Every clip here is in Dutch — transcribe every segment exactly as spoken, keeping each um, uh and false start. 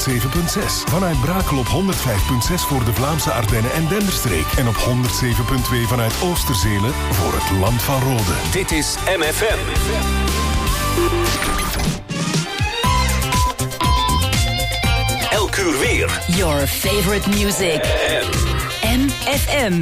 honderdzeven komma zes. Vanuit Brakel op honderd vijf komma zes voor de Vlaamse Ardennen en Denderstreek. En op honderd zeven komma twee vanuit Oosterzelen voor het Land van Rode. Dit is M F M. Elk uur weer. Your favorite music. M F M.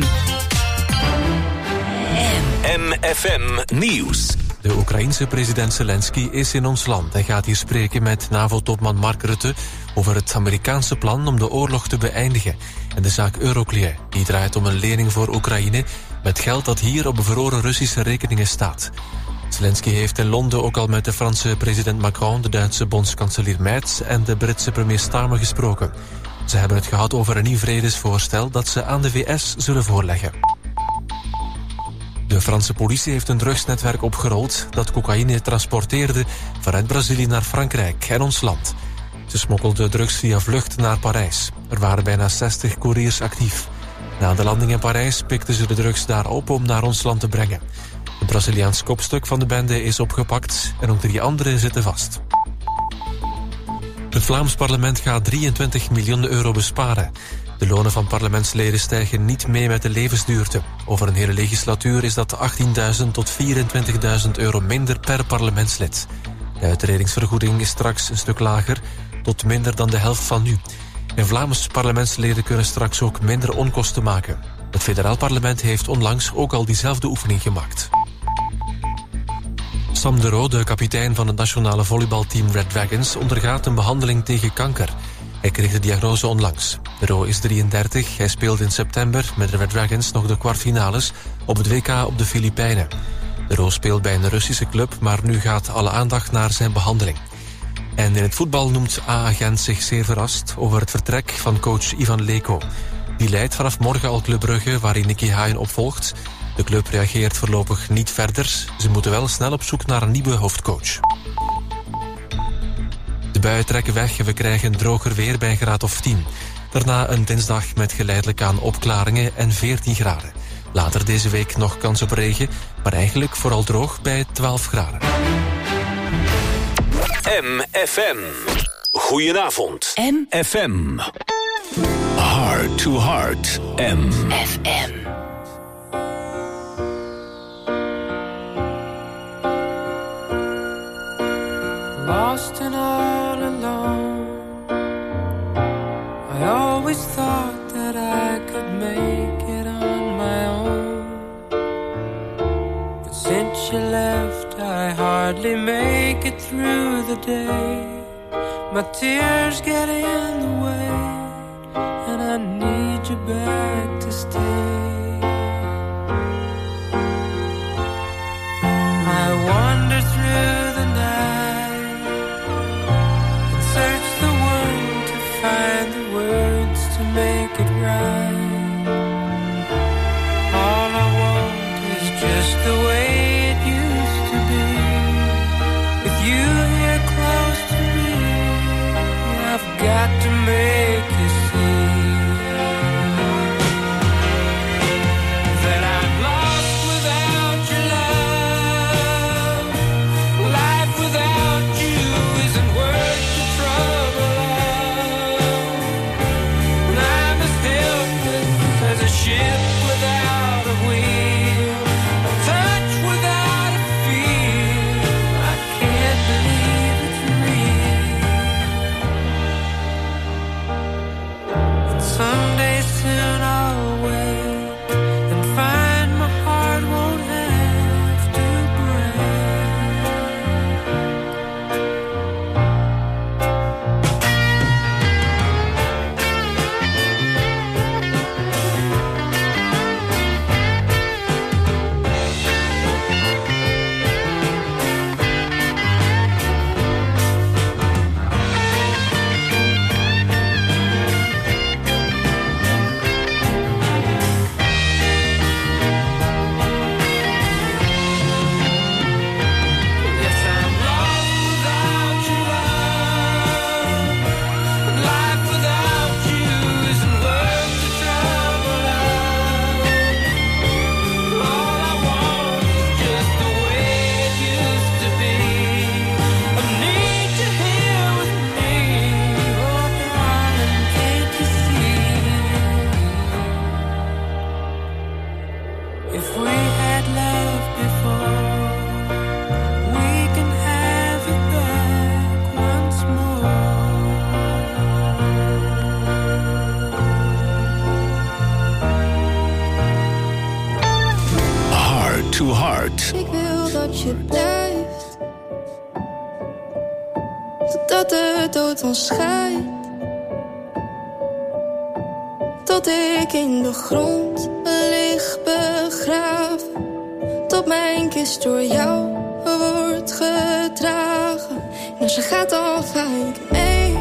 M F M Nieuws. De Oekraïense president Zelensky is in ons land. Hij gaat hier spreken met NAVO-topman Mark Rutte over het Amerikaanse plan om de oorlog te beëindigen en de zaak Euroclear. Die draait om een lening voor Oekraïne met geld dat hier op bevroren Russische rekeningen staat. Zelensky heeft in Londen ook al met de Franse president Macron, de Duitse bondskanselier Merz en de Britse premier Starmer gesproken. Ze hebben het gehad over een nieuw vredesvoorstel dat ze aan de V S zullen voorleggen. De Franse politie heeft een drugsnetwerk opgerold dat cocaïne transporteerde vanuit Brazilië naar Frankrijk en ons land. Ze smokkelden drugs via vlucht naar Parijs. Er waren bijna zestig couriers actief. Na de landing in Parijs pikten ze de drugs daar op om naar ons land te brengen. Een Braziliaans kopstuk van de bende is opgepakt en ook drie anderen zitten vast. Het Vlaams parlement gaat drieëntwintig miljoen euro besparen. De lonen van parlementsleden stijgen niet mee met de levensduurte. Over een hele legislatuur is dat achttienduizend tot vierentwintigduizend euro minder per parlementslid. De uitredingsvergoeding is straks een stuk lager, tot minder dan de helft van nu. En Vlaamse parlementsleden kunnen straks ook minder onkosten maken. Het federaal parlement heeft onlangs ook al diezelfde oefening gemaakt. Sam de Roo, de kapitein van het nationale volleybalteam Red Dragons, ondergaat een behandeling tegen kanker. Hij kreeg de diagnose onlangs. De Roo is drieëndertig. Hij speelde in september met de Red Dragons nog de kwartfinales op het W K op de Filipijnen. De Roo speelt bij een Russische club, maar nu gaat alle aandacht naar zijn behandeling. En in het voetbal noemt A A Gent zich zeer verrast over het vertrek van coach Ivan Leko. Die leidt vanaf morgen al Club Brugge, waarin Nicky Hayen opvolgt. De club reageert voorlopig niet verder. Ze moeten wel snel op zoek naar een nieuwe hoofdcoach. De buien trekken weg en we krijgen droger weer bij een graad of tien. Daarna een dinsdag met geleidelijk aan opklaringen en veertien graden. Later deze week nog kans op regen, maar eigenlijk vooral droog bij twaalf graden. M F M. Goedenavond. M F M. Heart to Heart. M F M. Lost and all alone, I always thought that I could make it on my own. But since you left, I hardly make it through the day. My tears get in the way, and I need you back to stay. I wander through the night, search the world to find the words to make it right. All I want is just the way it used to be. With you here close to me, I've got to make you see that I'm lost without your love. Life without you isn't worth the trouble of. And I'm as helpless as a ship without a wheel, a touch without a feel. I can't believe it's real. heart. Ik wil dat je blijft, totdat de dood ons scheidt. Tot ik in de grond lig begraven, tot mijn kist door jou wordt gedragen. En als je gaat, dan ga ik mee,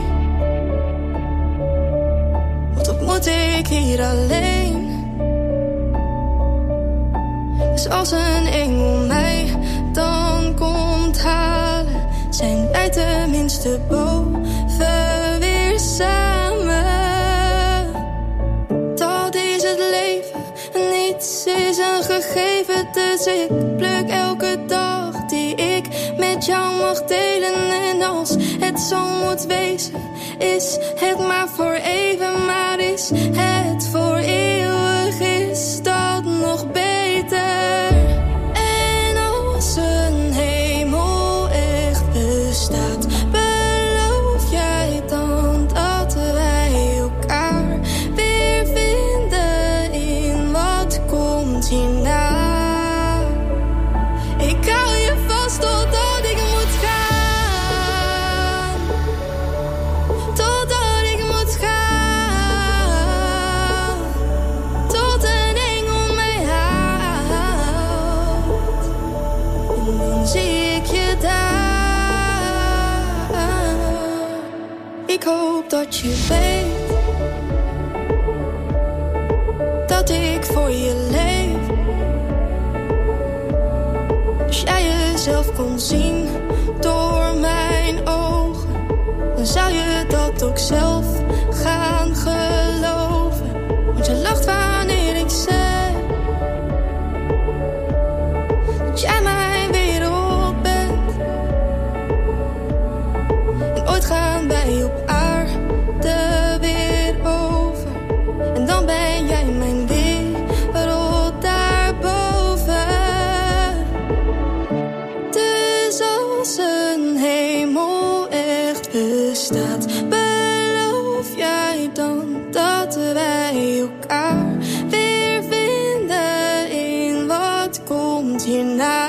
want wat moet ik hier alleen? Dus als een engel mij dan komt halen, zijn wij tenminste boven weer samen. Dat is het leven, niets is een gegeven. Dus ik pluk elke dag die ik met jou mag delen. En als het zo moet wezen, is het maar voor even. Maar is het voor eeuwig, is dat nog beter. En als een hemel echt bestaat, beloof jij dan dat wij elkaar weer vinden in wat komt hierna? Ik hou je vast totdat ik moet gaan, totdat ik moet gaan, tot een engel mij haalt. En dan zie ik je daar. Ik hoop dat je weet dat ik voor je leef. Als jij jezelf kon zien door mijn ogen, dan zou je dat ook zelf gaan geloven. Want je lacht wanneer ik zeg dat jij mijn wereld bent. En ooit gaan wij op aarde weer over, en dan ben jij mijn wereld daarboven. Dus als een hemel echt bestaat, beloof jij dan dat wij elkaar weer vinden in wat komt hierna?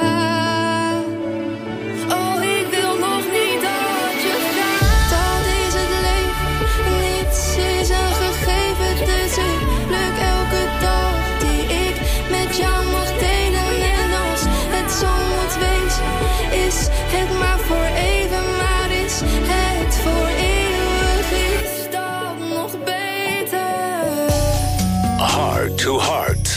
Oh, ik wil nog niet dat je gaat. Dat is het leven, niets is een gegeven. Dus ik pluk elke dag die ik met jou mag delen. En als het zo moet wezen, is het maar voor even. Maar is het voor eeuwig, is dat nog beter? Heart to heart.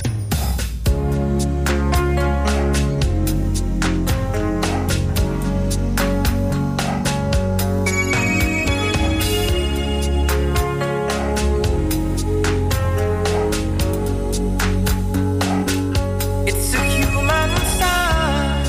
It's a human sign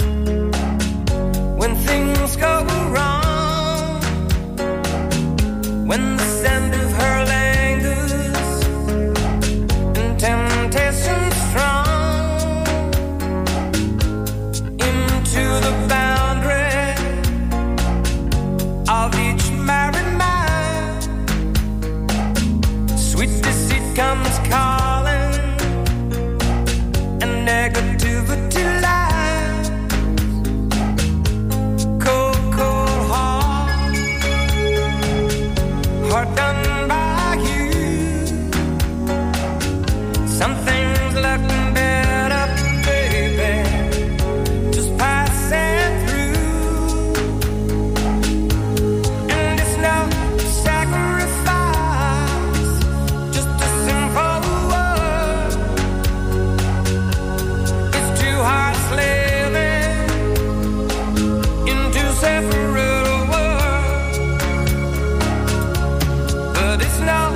when things go wrong, when the scent of her lingers and temptation strong into the boundary of each married man. Sweet deceit comes calling, and negativity lies. Cold, cold heart, heart done by you. Something's looking better, baby, just passing through. And it's no sacrifice, just a simple word. It's two hearts living in two separate worlds, but it's no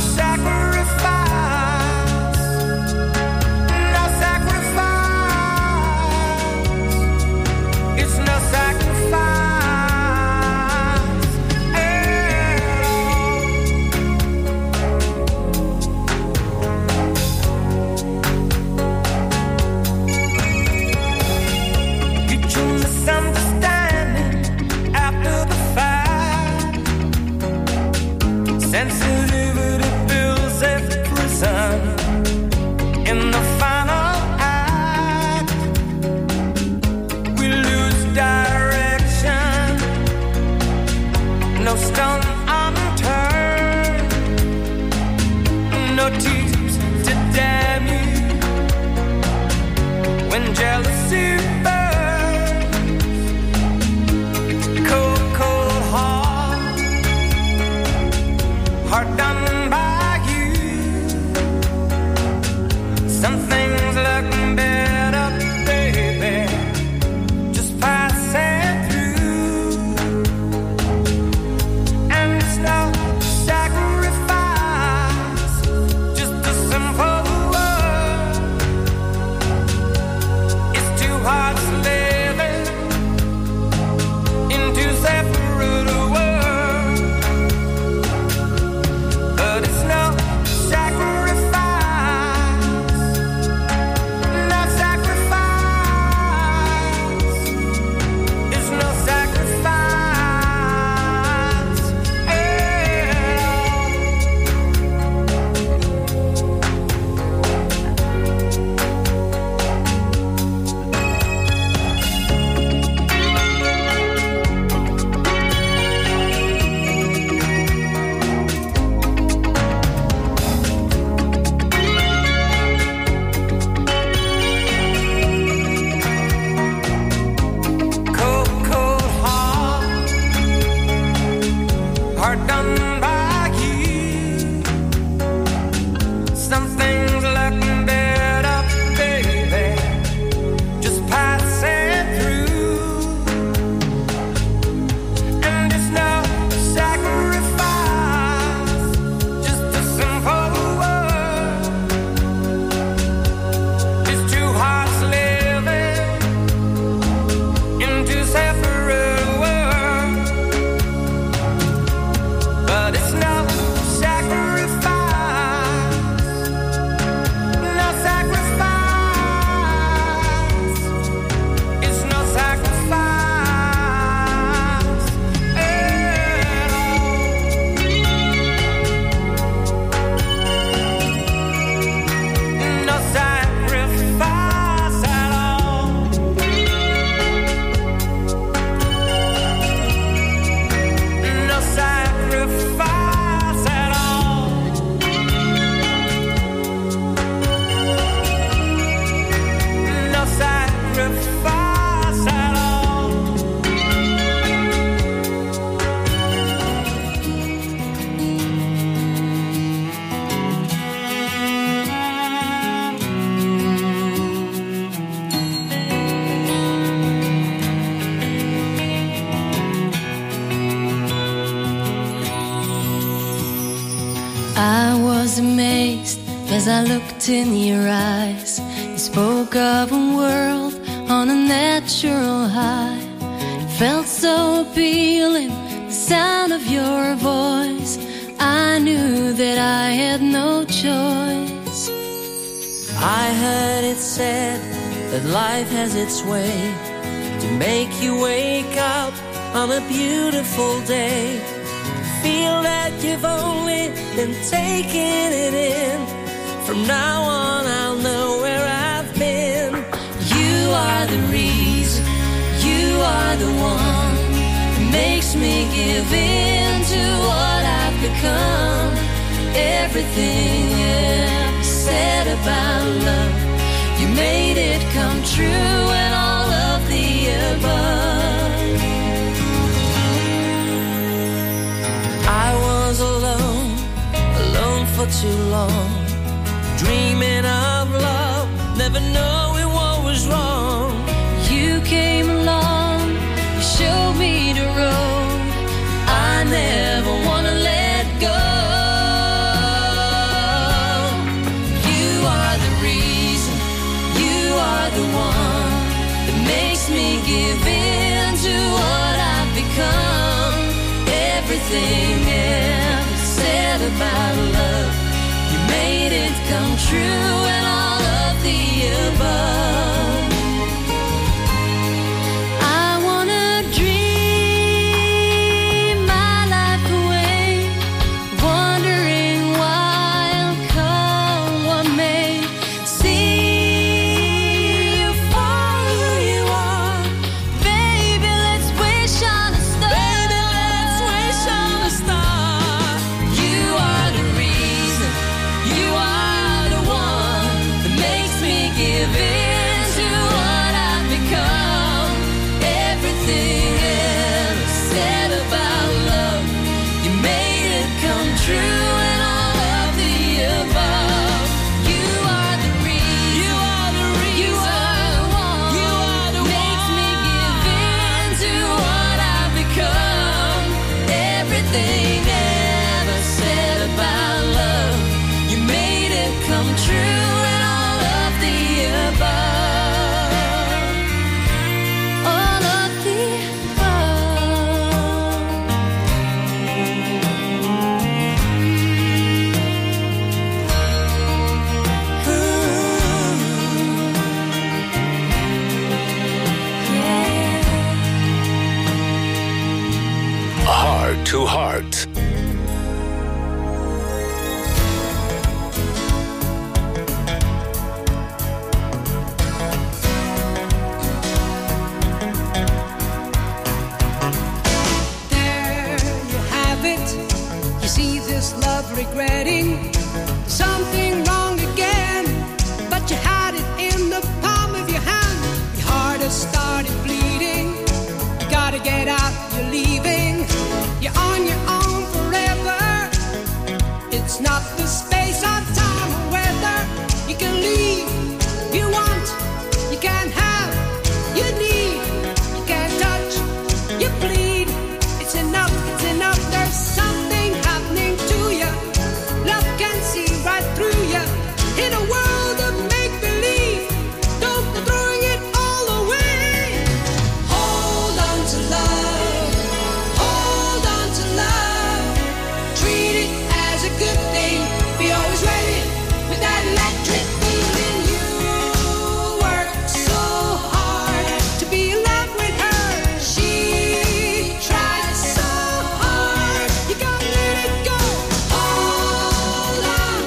sacrifice, no sacrifice. It's no sacrifice at all. Mutual misunderstanding after the fact. Sensitivity builds a prison in the final act. I was amazed as I looked in your eyes. You spoke of a world on a natural high. It felt so appealing, the sound of your voice. I knew that I had no choice. I heard it said that life has its way to make you wake up on a beautiful day. Feel that you've only been taking it in. From now on I'll know where I've been. You are the reason, you are the one that makes me give in to what I've become. Everything ever said about love, you made it come true, and all of the above. I was alone, alone for too long, dreaming of love, never knowing what was wrong. You came along, you showed me the road I never wanna let go. You are the reason, you are the one that makes me give in to what I've become. Everything ever said about love, you made it come true, and all of the above. I wanna dream my life away, wondering why I'll come what may. See you for who you are, baby. Let's wish on a star. Baby, let's wish on a star. You are the reason, you are the one that makes me give in to what I've become. Everything ever said about love, you made it come true, and all of the above. You are the reason, You are the reason, you are the one you are the makes me give in to what I've become. Everything ever said about love, you made it come true, and all of the above. All of the Heart to Heart. There you have it. You see this love regretting something wrong again, but you had it in the palm of your hand. Your heart has started bleeding. You gotta get out, you're leaving. You're on your own forever. It's not the space or time or weather. You can leave if you want. You can have, you need. You can touch, you bleed. It's enough, it's enough. There's something happening to you. Love can see right through you. In a world of make-believe, don't go throwing it all away. Hold on to love. Hold on to love. Treat it as a good thing. Be always ready with that electric feeling. You work so hard to be in love with her. She tried so hard. You gotta let it go. Hold on.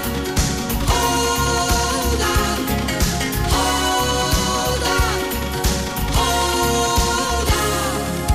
Hold on. Hold on. Hold on.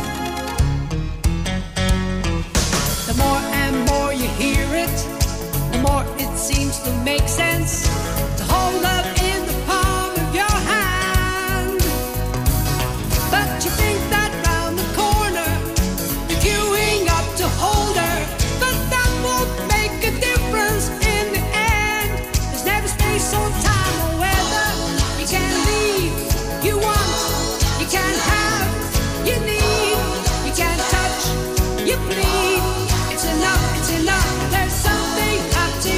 The more and more you hear it, the more it seems to make sense to hold love in the palm of your hand. But you think that round the corner you're queuing up to hold her, but that won't make a difference in the end. There's never space or time or weather. You can leave, you want, you can have, you need, you can touch, you bleed. It's enough, it's enough. There's something happening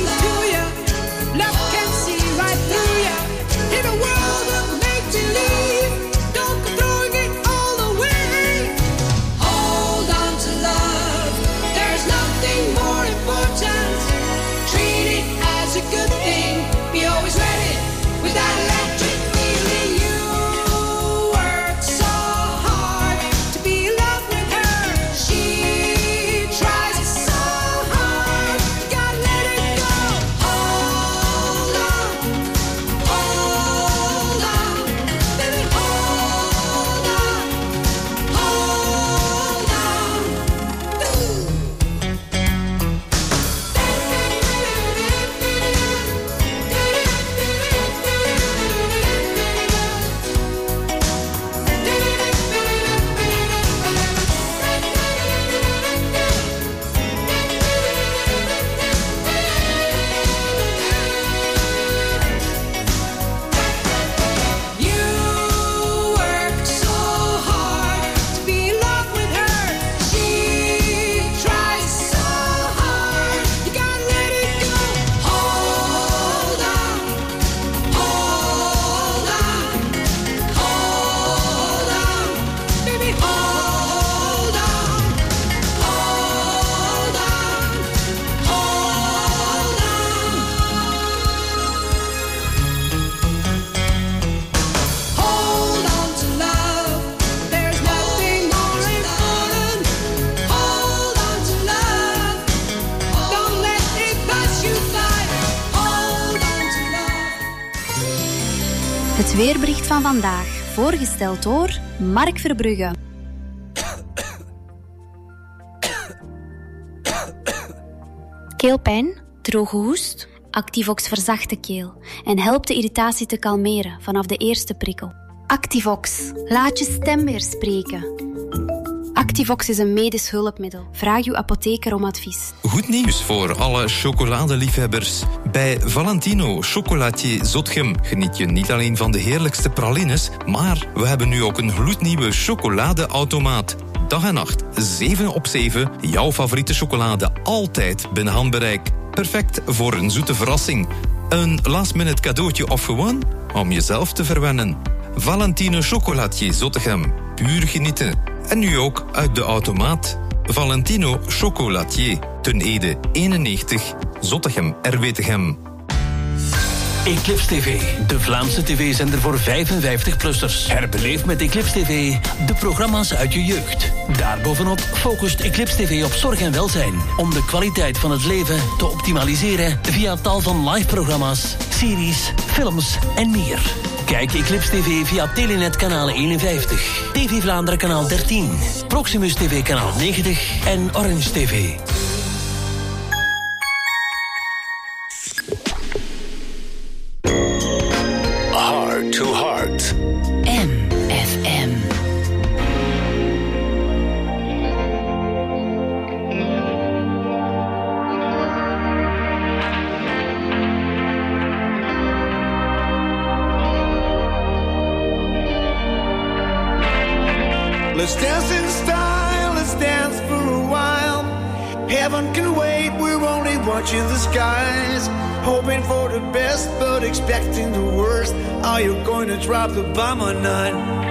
Het weerbericht van vandaag, voorgesteld door Mark Verbrugge. Keelpijn, droge hoest? Activox verzacht de keel en helpt de irritatie te kalmeren vanaf de eerste prikkel. Activox, laat je stem weer spreken. Activox is een medisch hulpmiddel. Vraag uw apotheker om advies. Goed nieuws voor alle chocoladeliefhebbers. Bij Valentino Chocolatier Zotgem geniet je niet alleen van de heerlijkste pralines, maar we hebben nu ook een gloednieuwe chocoladeautomaat. Dag en nacht, zeven op zeven, jouw favoriete chocolade altijd binnen handbereik. Perfect voor een zoete verrassing. Een last-minute cadeautje of gewoon om jezelf te verwennen. Valentino Chocolatier Zottegem. Puur genieten. En nu ook uit de automaat. Valentino Chocolatier. Ten Ede eenennegentig. Zottegem R W Tegem. Eclipse T V, de Vlaamse tv-zender voor vijfenvijftig-plussers. Herbeleef met Eclipse T V de programma's uit je jeugd. Daarbovenop focust Eclipse T V op zorg en welzijn, om de kwaliteit van het leven te optimaliseren via tal van live-programma's, series, films en meer. Kijk Eclipse T V via Telenet kanaal eenenvijftig, T V Vlaanderen kanaal dertien, Proximus T V kanaal negentig en Orange T V. Heart to Heart. M F M. Let's dance in style, let's dance for a while. Heaven can wait, we're only watching the skies. Hoping for the best, but expecting the worst. Are you going to drop the bomb or not?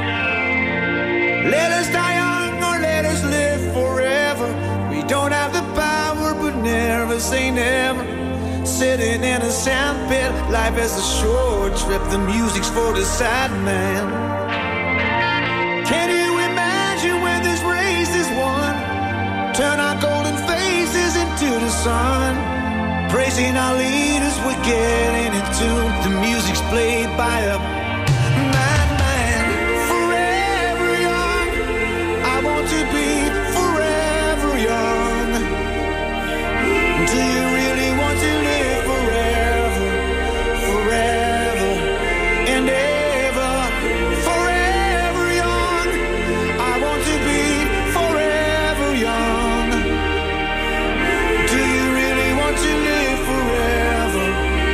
Let us die young or let us live forever. We don't have the power, but never say never. Sitting in a sandpit, life is a short trip. The music's for the sad man. Can you imagine when this race is won? Turn our golden faces into the sun. Praising our leaders, we're getting in tune. The music's played by a madman. Forever young, I want to be forever young. Do you really want to live forever, forever and ever? Forever young, I want to be forever young. Do you really want to live forever,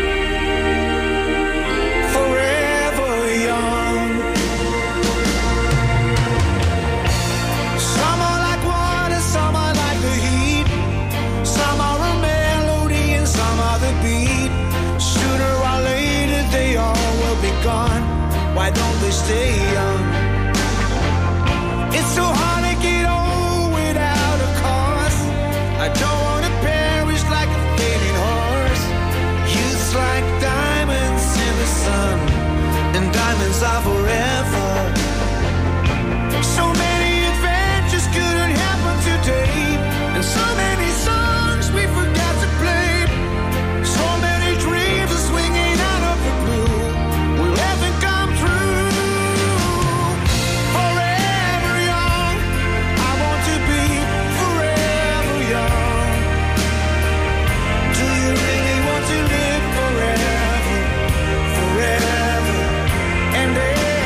forever young? Some are like water, some are like the heat. Some are a melody and some are the beat. Sooner or later they all will be gone. Why don't they stay young? It's so hard to get old without a cause. I don't want to perish like a fading horse. Youth's like diamonds in the sun, and diamonds are forever. So many adventures couldn't happen today, and so many songs we forgot to play. So many dreams are swinging out of the blue. Will heaven come true? Forever young, I want to be forever young. Do you really want to live forever, forever and ever?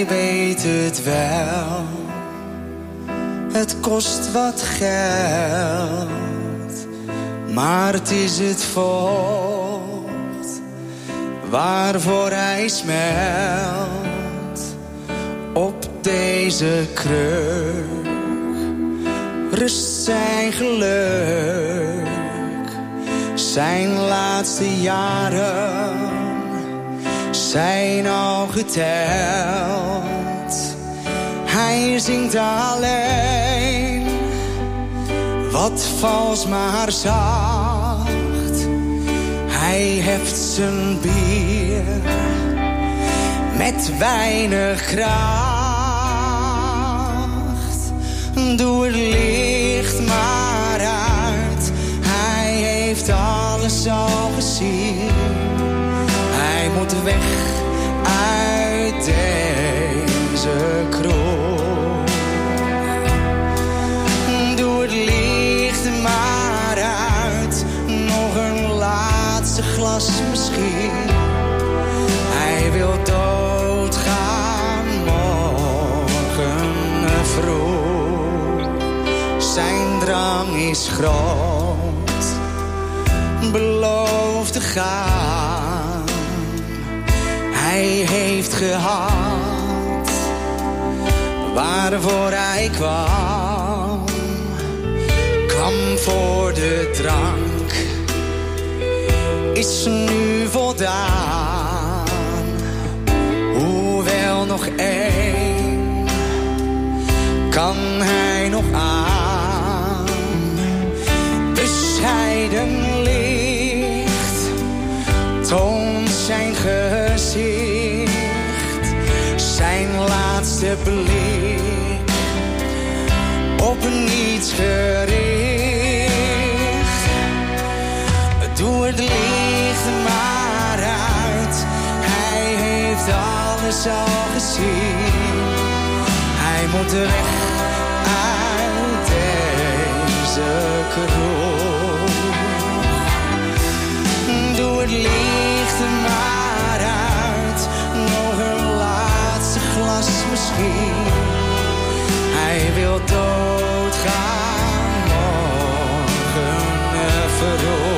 Hij weet het wel. Het kost wat geld, maar het is het vocht waarvoor hij smelt. Op deze kruk rust zijn geluk. Zijn laatste jaren zijn al geteld. Hij zingt alleen, wat vals maar zacht. Hij heft zijn bier met weinig kracht. Doe het licht maar uit, hij heeft alles al gezien. Hij moet weg uit deze kroeg. Doe het licht maar uit, nog een laatste glas misschien. Hij wil doodgaan morgen vroeg. Zijn drang is groot, belooft te gaan. Hij heeft gehad waarvoor hij kwam. Kwam voor de drank, is nu voldaan. Hoewel nog één kan hij nog aan. Bescheiden licht toont zijn gezicht. Zijn laatste blik op niets gericht. Doe het licht maar uit, hij heeft alles al gezien. Hij moet weg uit deze kroeg. Doe het licht maar uit, nog een laatste glas misschien. Hij wil doodgaan morgen vroeg.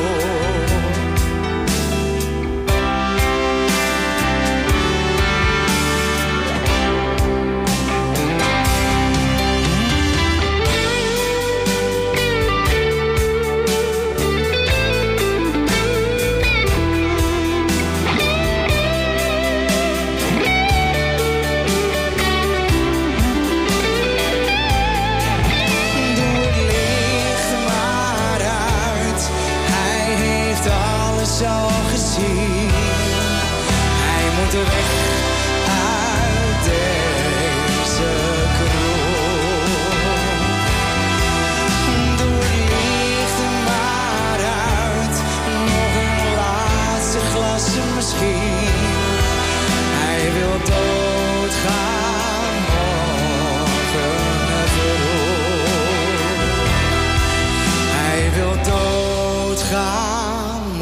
Al gezien, hij moet weg uit deze kroeg. Doe het licht maar uit, nog een laatste glas misschien. Hij wil doodgaan morgen vroeg. Hij wil doodgaan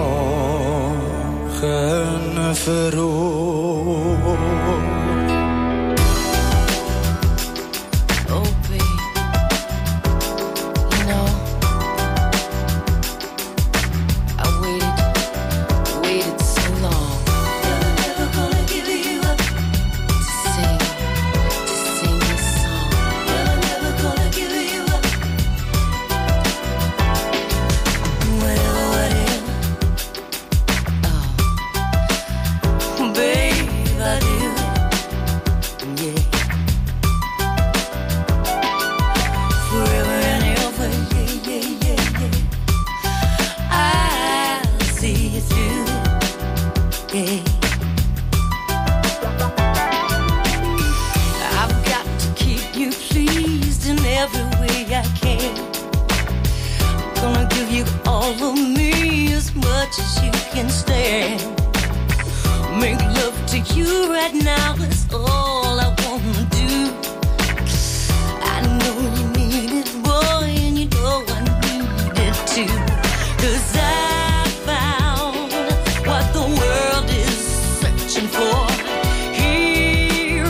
morgen vroeg. Oh babe, you know I waited, waited so long. I'm never gonna give you up to sing, to sing this song. I'm never gonna give you up. Whatever, whatever. Babe, I do, yeah. Forever and ever, yeah, yeah, yeah, yeah. I'll see you through, yeah. I've got to keep you pleased in every way I can. I'm gonna give you all of me as much as you can stand. Make love to you right now is all I wanna do. I know you need it, boy, and you know I need it too. 'Cause I found what the world is searching for here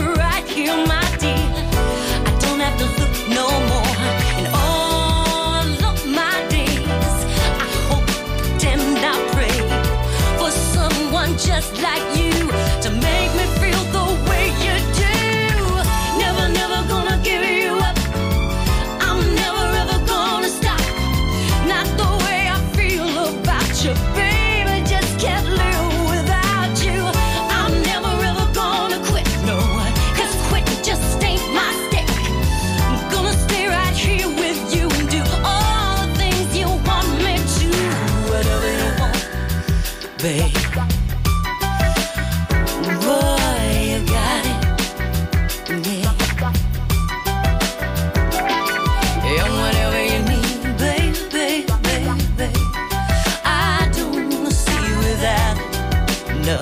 someone just like you to make me feel the way you do. Never, never gonna give you up. I'm never ever gonna stop. Not the way I feel about you, baby. Just can't live without you. I'm never ever gonna quit, no, 'cause quitting just ain't my stick. I'm gonna stay right here with you and do all the things you want me to. Whatever you want, babe. Boy, you got it, yeah. And whatever you need, babe, babe, babe, babe. I don't wanna see you without it, no.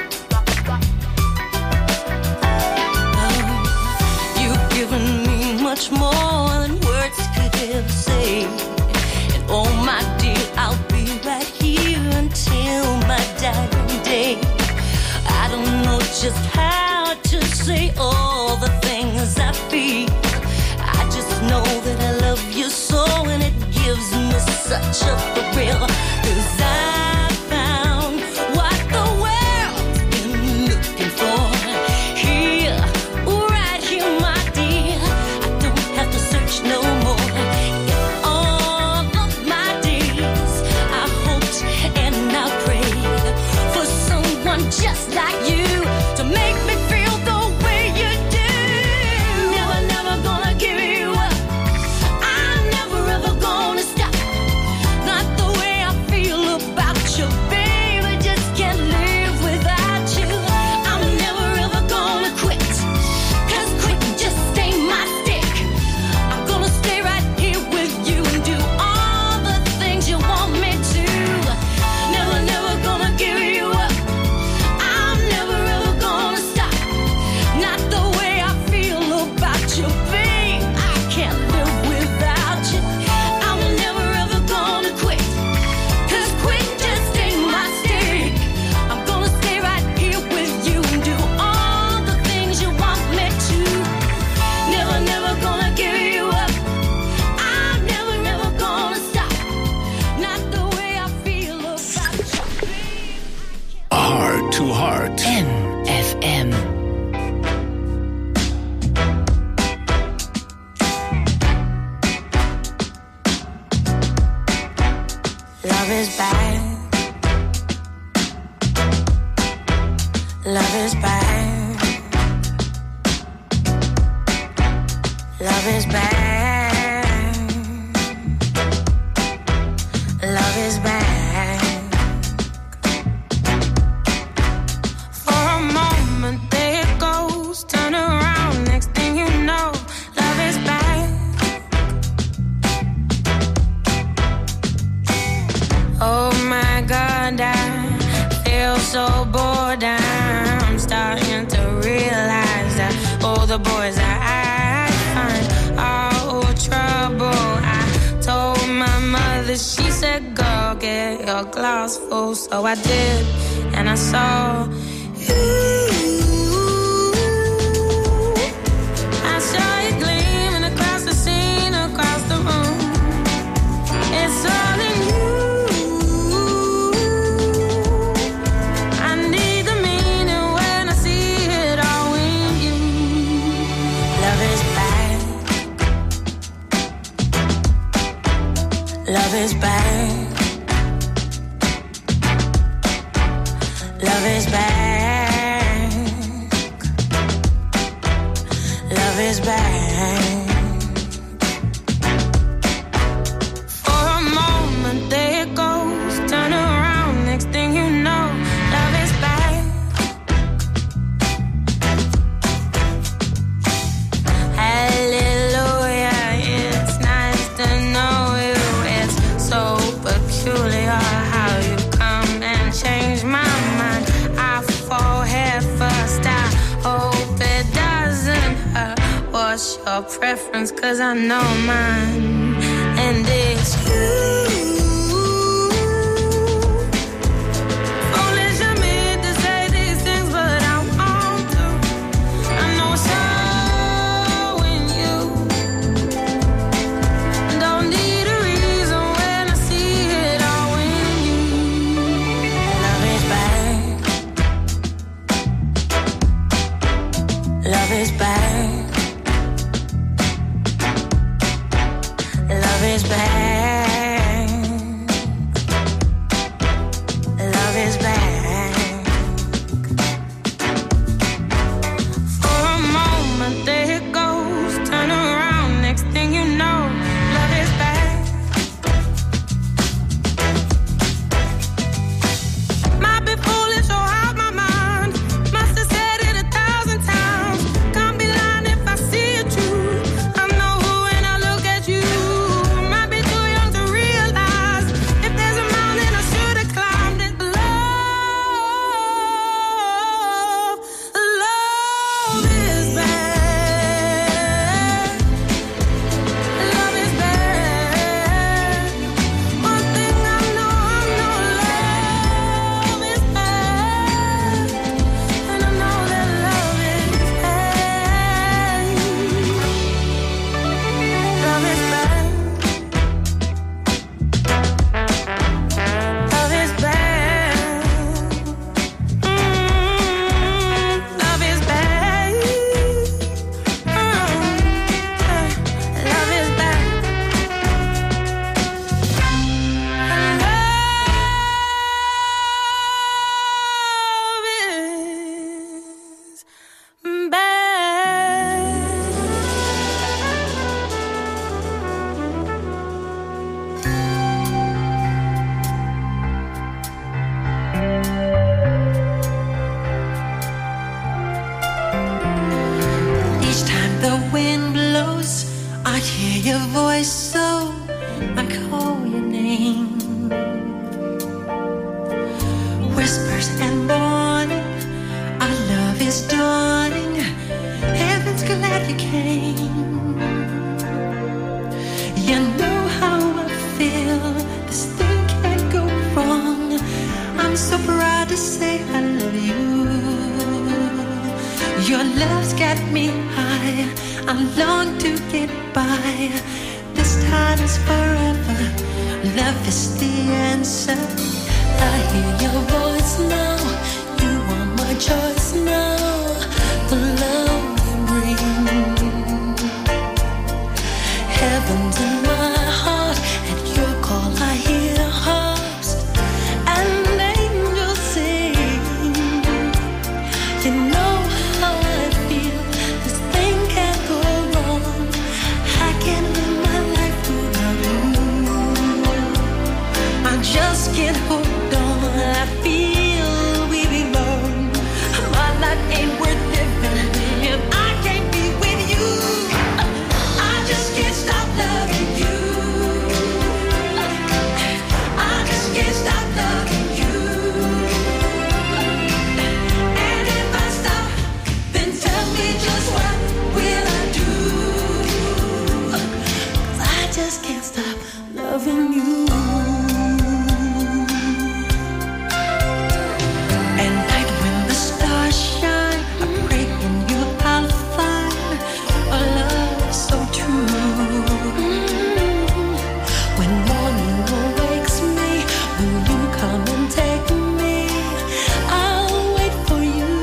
Oh, you've given me much more than words could ever say. And oh my dear, I'll be right here until my dying day. I don't know just how to say all the things I feel. I just know that I love you so, and it gives me such a thrill. 'Cause I found what the world's been looking for. Here, right here, my dear. I don't have to search no more. In all of my days, I hoped and I prayed for someone just like you to make me feel the way you do. Never, never gonna give you up. I'm never ever gonna stop. Not the way I feel about you, baby. Just can't live without you. I'm never ever gonna quit, 'cause quitting just ain't my stick. I'm gonna stay right here with you and do all the things you want me to. Never, never gonna give you up. I'm never ever gonna stop. Not the way I feel about you, babe. I can't live without you. I'm never ever gonna quit, 'cause quit just ain't my stick. I'm gonna stay right here with you and do all the things you want me to. Never, never gonna give you up. I'm never ever gonna stop. Not the way I feel about you, babe. Heart to Heart. M F M. Love is bad. Love is bad. Love is bad. Love is bad. For a moment there it goes, turn around, next thing you know, love is bad. Oh my God, I feel so bored. I'm starting to realize that all the boys that I find are all trouble. I told my mother, she said, girl, get your glass full. So I did, and I saw you. I saw you gleaming across the scene, across the room. It's all in you. I need the meaning when I see it all in you. Love is bad. Love is bad. Love is bad. Love is bad. For a moment there it goes, turn around, next thing you know, love is bad. Hallelujah, it's nice to know you. It's so peculiar how you come and change my mind. I fall head first, I hope it doesn't hurt. What's your preference? 'Cause I know mine, and it's you. Foolish of me to say these things, but I want to. I know it's all in you. Don't need a reason when I see it all in you. Love is bad. whispers and warning. Our love is dawning. Heaven's glad you came. You know how I feel. This thing can't go wrong. I'm so proud to say I love you. Your love's got me high. I long to get by. This time is forever. Love is the answer. I hear your voice now. You are my choice now. The love you bring. Heaven's in my heart. At your call I hear harps and angels sing. You know how I feel. This thing can't go wrong. I can't live my life without you. I just can't hold on. I feel we belong. My life ain't worth living if I can't be with you. I just can't stop loving you. I just can't stop loving you. And if I stop, then tell me just what will I do? 'Cause I just can't stop loving you. At night when the stars shine, I pray in you I'll find a love so true. When morning awakes me, will you come and take me? I'll wait for you.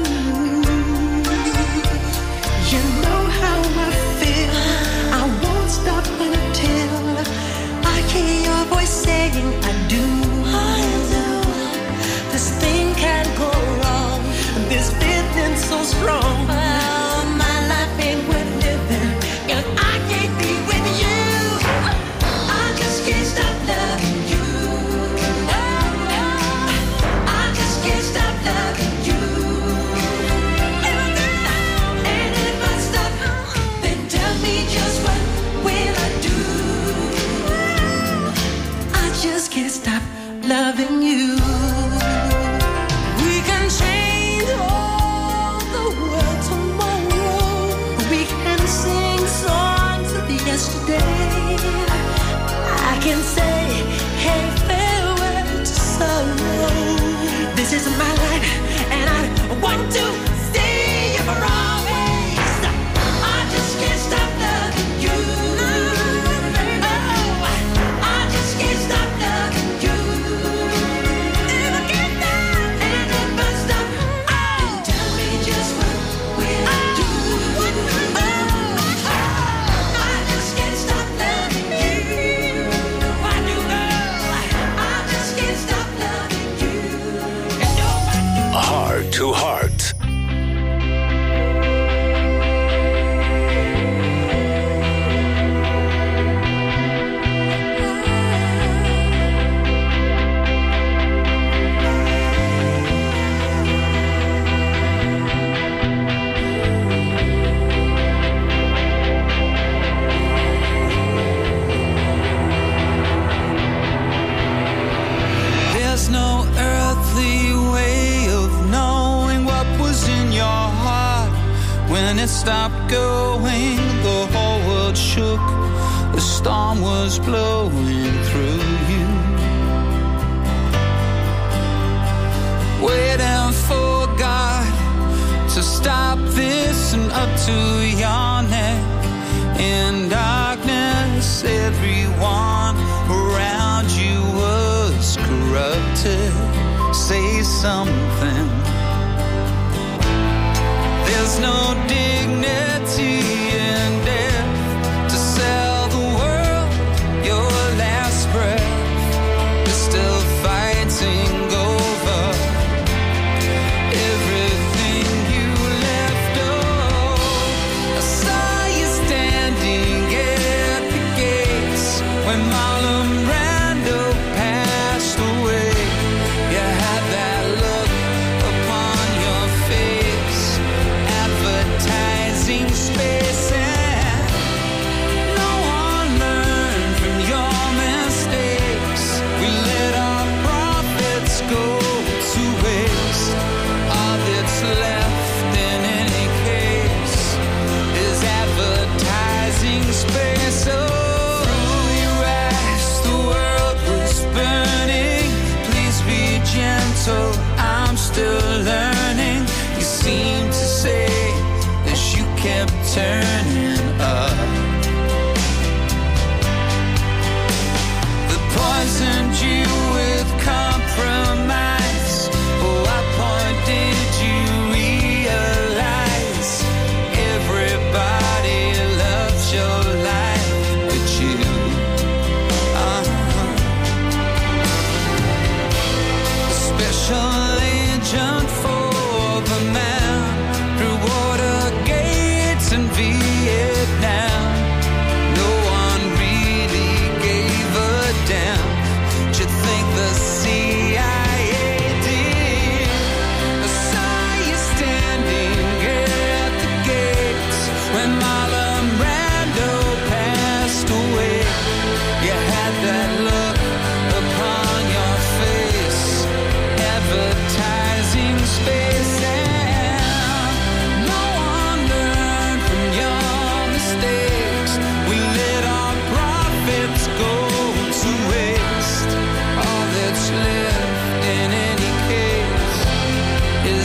You know how I feel. I won't stop until I hear your voice saying I do. I do. This thing can't go wrong. This feeling so strong. Oh, my life ain't worth living if I can't be with you. I just can't stop loving you. I just can't stop loving you. And if I stop, then tell me just what will I do? I just can't stop loving you. We can change all the world tomorrow. We can sing songs of yesterday. I can say, hey, farewell to sorrow. This is my life, and I want to stay here for always. I just can't stop loving you. Oh, I just can't stop loving you. If I can't stop, and if I stop, oh, tell me just what will I do? Oh, I just can't stop loving you. I do, girl. I just can't stop loving you. And no, I do. Heart to Heart. There's no earthly way of knowing what was in your heart. When it stopped going, the whole world shook. The storm was blowing through you. Waiting for God to stop this and up to your neck. In darkness, everyone around you was corrupted. Say something. There's no dignity in death to sell the world your last breath. You're still fighting over everything you left. Oh, I saw you standing at the gates when Marlon Brando passed away. You had that look upon your face, advertised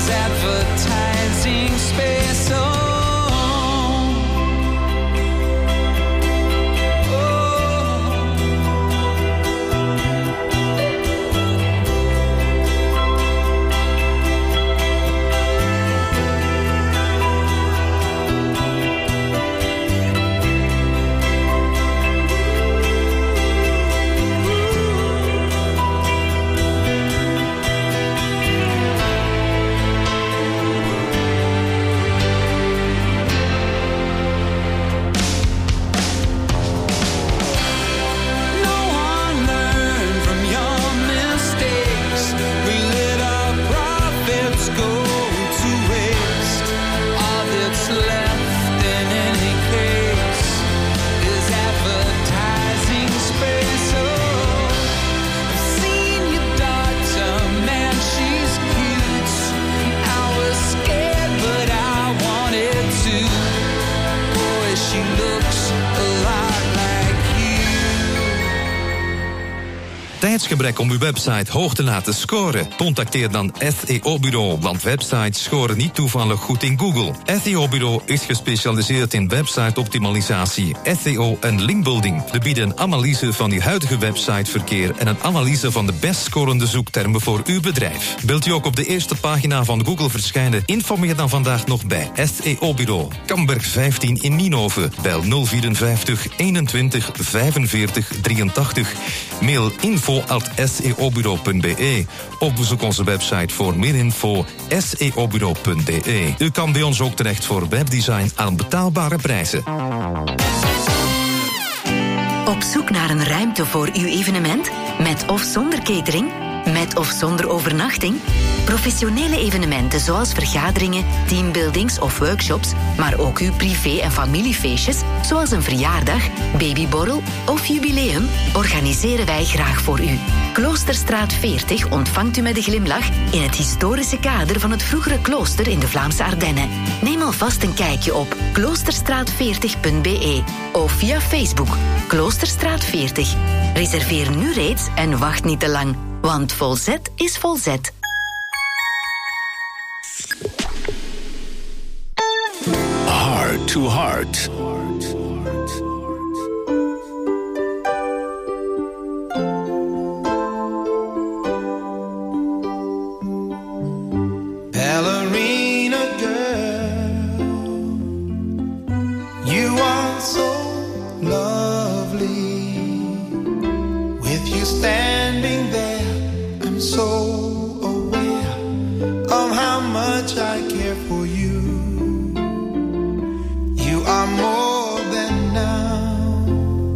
There's advertising space. Oh. Tijdsgebrek om uw website hoog te laten scoren? Contacteer dan S E O-bureau, want websites scoren niet toevallig goed in Google. S E O-bureau is gespecialiseerd in website-optimalisatie, S E O en linkbuilding. We bieden een analyse van uw huidige websiteverkeer en een analyse van de best scorende zoektermen voor uw bedrijf. Wilt u ook op de eerste pagina van Google verschijnen? Informeer dan vandaag nog bij S E O-bureau. Kamberg vijftien in Nienhoven. Bel nul vierenvijftig eenentwintig vijfenveertig drieëntachtig. Mail info at s e o bureau punt b e. Of bezoek onze website voor meer info s e o bureau punt b e. U kan bij ons ook terecht voor webdesign aan betaalbare prijzen. Op zoek naar een ruimte voor uw evenement? Met of zonder catering? Met of zonder overnachting? Professionele evenementen zoals vergaderingen, teambuildings of workshops, maar ook uw privé- en familiefeestjes, zoals een verjaardag, babyborrel of jubileum, organiseren wij graag voor u. Kloosterstraat veertig ontvangt u met een glimlach in het historische kader van het vroegere klooster in de Vlaamse Ardennen. Neem alvast een kijkje op kloosterstraat veertig punt b e of via Facebook Kloosterstraat veertig. Reserveer nu reeds en wacht niet te lang, want Volzet is Volzet. Heart to Heart. Ballerina girl, you are so lovely. With you standing there, I'm so aware of how much I care for you. You are more than now.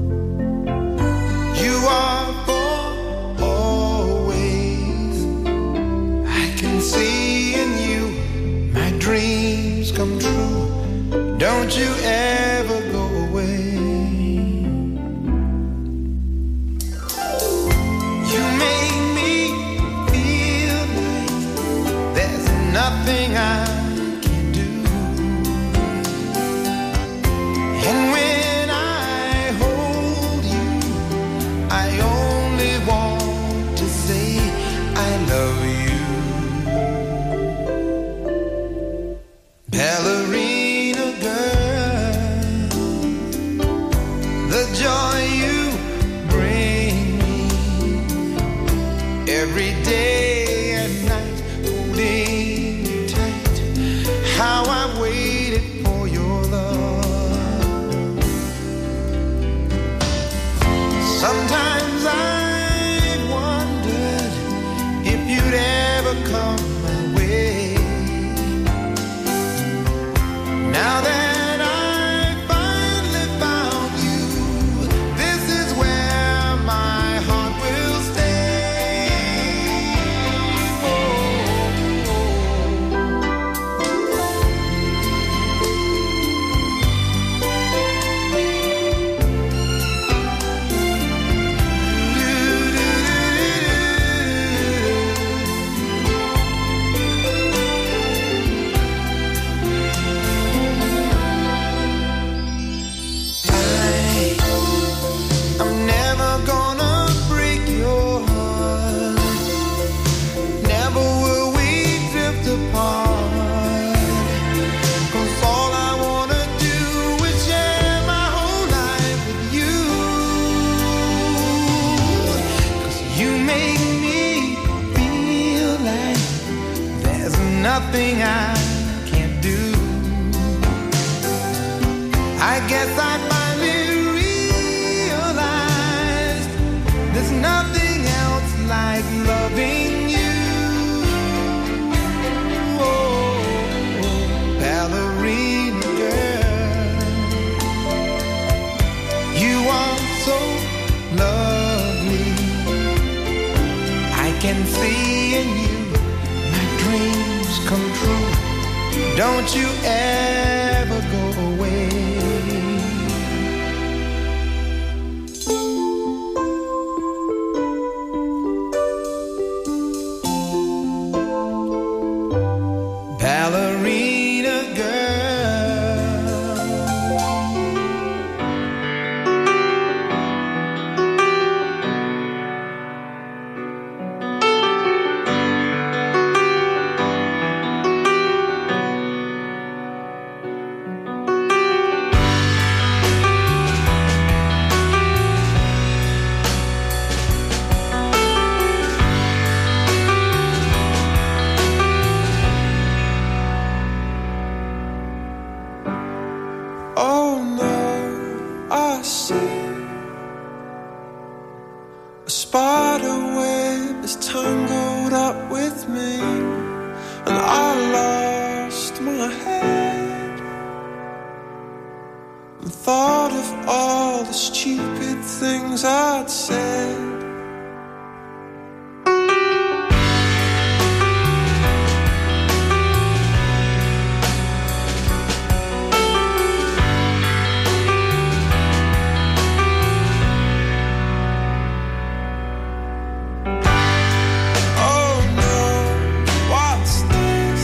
You are for always. I can see in you my dreams come true. Don't you ever go away. You make me feel like there's nothing I can do. And when I hold you, I only want to say I love you. Ballerina girl, the joy you bring me every day and night, holding you tight. How I waited for your love. Sometimes I wondered if you'd ever come my way. Now that I finally found you, this is where my heart will stay. nothing I can't do. I guess I finally realized there's nothing else like loving you. Oh, ballerina girl, you are so lovely. I can see in you my dreams come true. Don't you ever go away. Ballerina girl, oh no, I see a spider web is tangled up with me, and I lost my head and thought of all the stupid things I'd said. Oh no, what's this?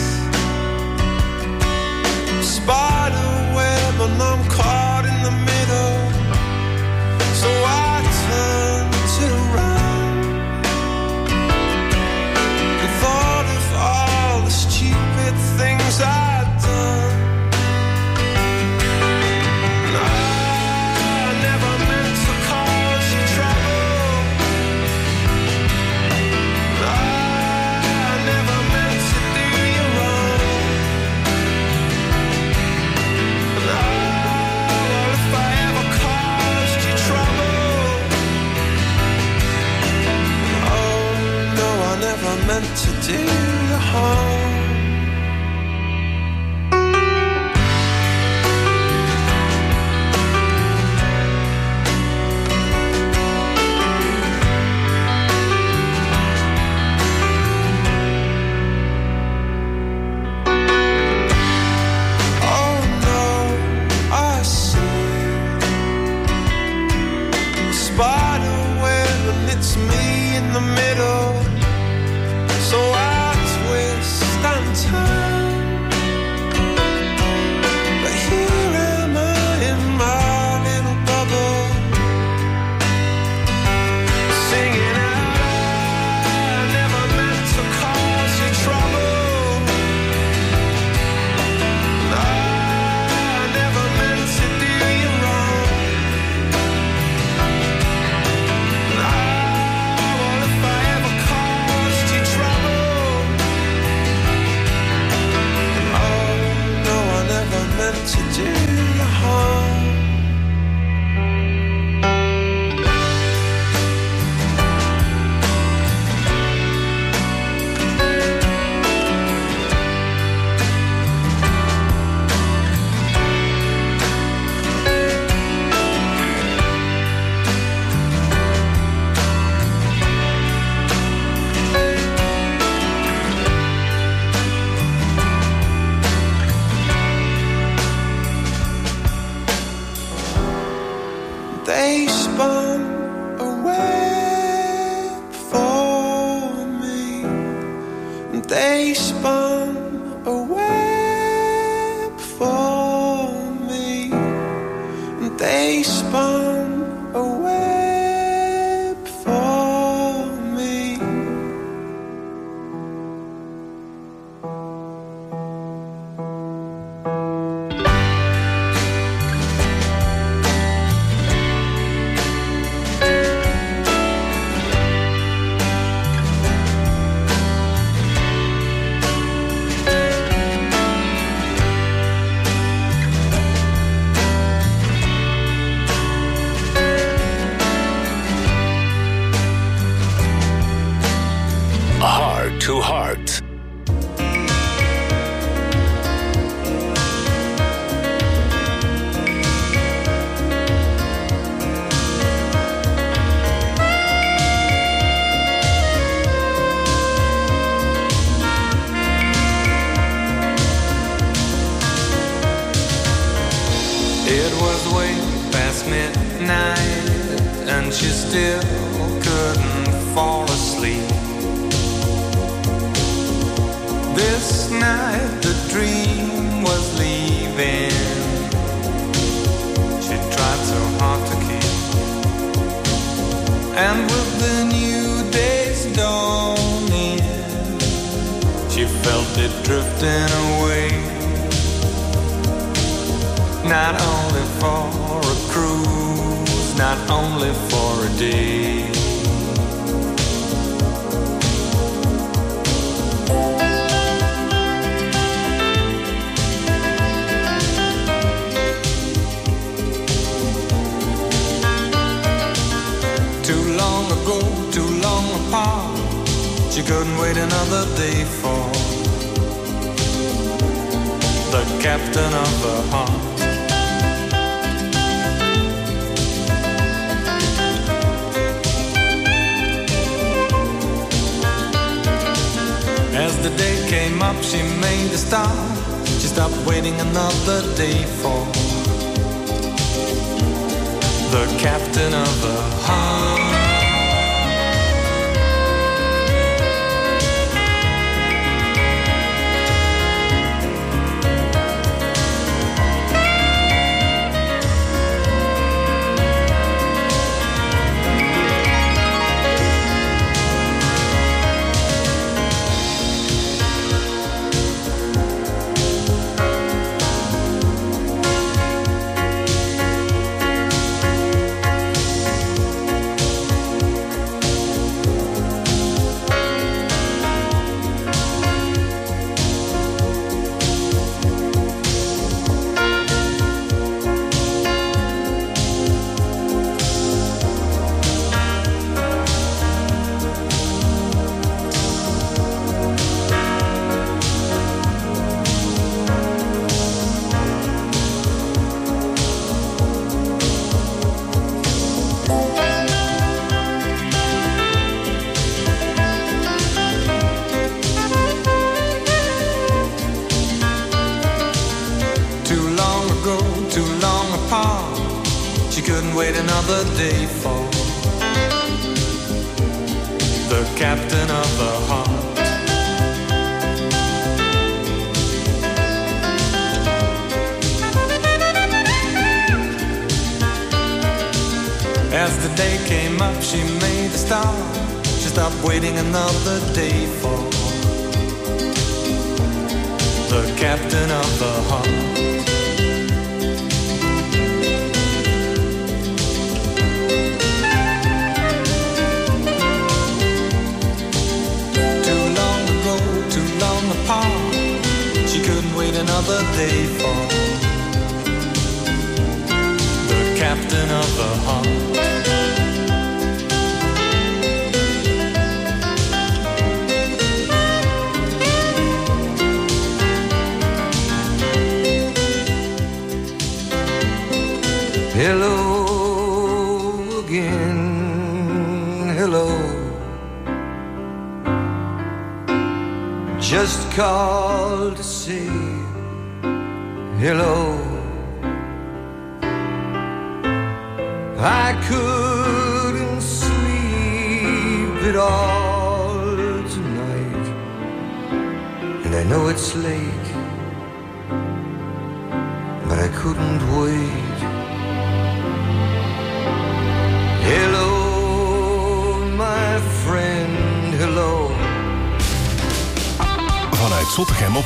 Spider web and I'm caught in the middle. So I turned it around and thought of all the stupid things I'd done. And I never meant to cause you trouble. And I never meant to do you wrong. And I, well, if I ever caused you trouble, oh no, I never meant to do you harm. Oh no, I see a spider web and it's me in the middle. So I twist and turn, but here am I in my little bubble, singing out, I never meant to cause you trouble. And I never meant to do you wrong. And I, well, if I ever caused you trouble, oh no, I never meant to do you harm. They spun a web for me. They spun a web for me. They spun a web for me. It was way past midnight, and she still couldn't fall asleep. This night the dream was leaving. She tried so hard to keep. And with the new day's dawning, she felt it drifting away. Not only for a cruise, not only for a day. Too long ago, too long apart, she couldn't wait another day for the captain of her heart. As the day came up, she made a stop. She stopped waiting another day for the captain of her heart. Wait another day for the captain of the heart. As the day came up, she made a start. She stopped waiting another day for the captain of the heart. She couldn't wait another day for the captain of the heart. Hello again, hello. Just called to say hello. I couldn't sleep at all tonight, and I know it's late, but I couldn't wait. Hello, my friend, hello. Vanuit Zottegem op